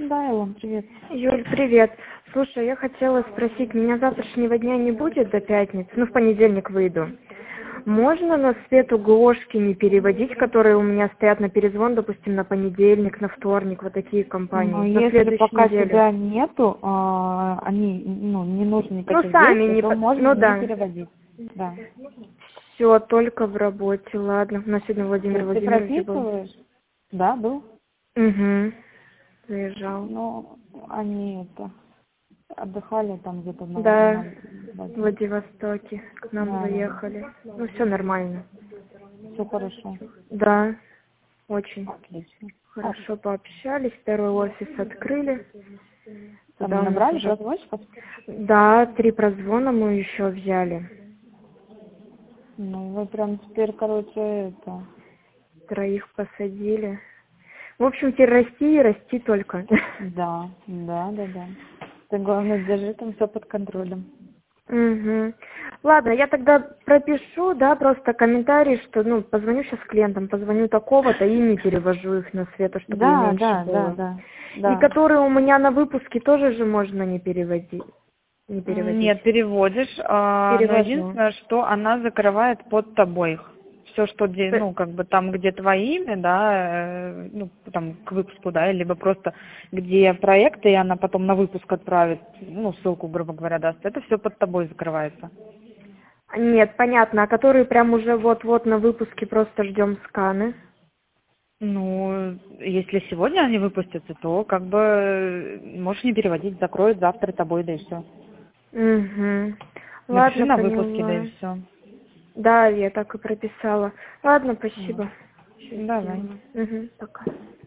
Да, Илон, привет. Юль, привет. Слушай, я хотела спросить, меня завтрашнего дня не будет до пятницы, в понедельник выйду. Можно на Свету Глошкине переводить, которые у меня стоят на перезвон, допустим, на понедельник, на вторник, вот такие Но компании, на если следующей пока неделе? тебя нету, они, не нужно никаких Сами действий, не... то можно Ну не да. переводить. Да. Все, только в работе, ладно. У нас сегодня То Владимир есть ты Владимирович был. прописываешь? Да, был. Угу. Заезжал. Но они отдыхали там где-то Да, в в Владивостоке к нам Да, да. заехали. Все нормально. Все хорошо. Да, очень. Отлично. Хорошо пообщались, второй офис открыли. Там Туда у нас набрали уже... прозвончиков? Да, 3 прозвона мы еще взяли. Ну, вы прям теперь, это... 3 посадили. В общем, теперь расти и расти только. Да. Ты, главное, держи там все под контролем. Угу. Ладно, я тогда пропишу, да, просто комментарий, что, позвоню сейчас клиентам, позвоню такого-то и не перевожу их на Свету, чтобы ей меньше было. И Да. которые у меня на выпуске тоже же можно не переводить. Не переводить. Нет, переводишь, но Перевожу. единственное, что она закрывает под тобой. Все, что там, где твое имя, да, там к выпуску, да, либо просто где проекты, и она потом на выпуск отправит, ссылку, грубо говоря, даст, это все под тобой закрывается. Нет, понятно. А которые прям уже вот-вот на выпуске просто ждем сканы? Если сегодня они выпустятся, то можешь не переводить, закроют завтра тобой, да и все. Угу. Напиши Ладно, на выпуске, да и поняла. все. Да, я так и прописала. Ладно, спасибо. Давай. Угу, пока.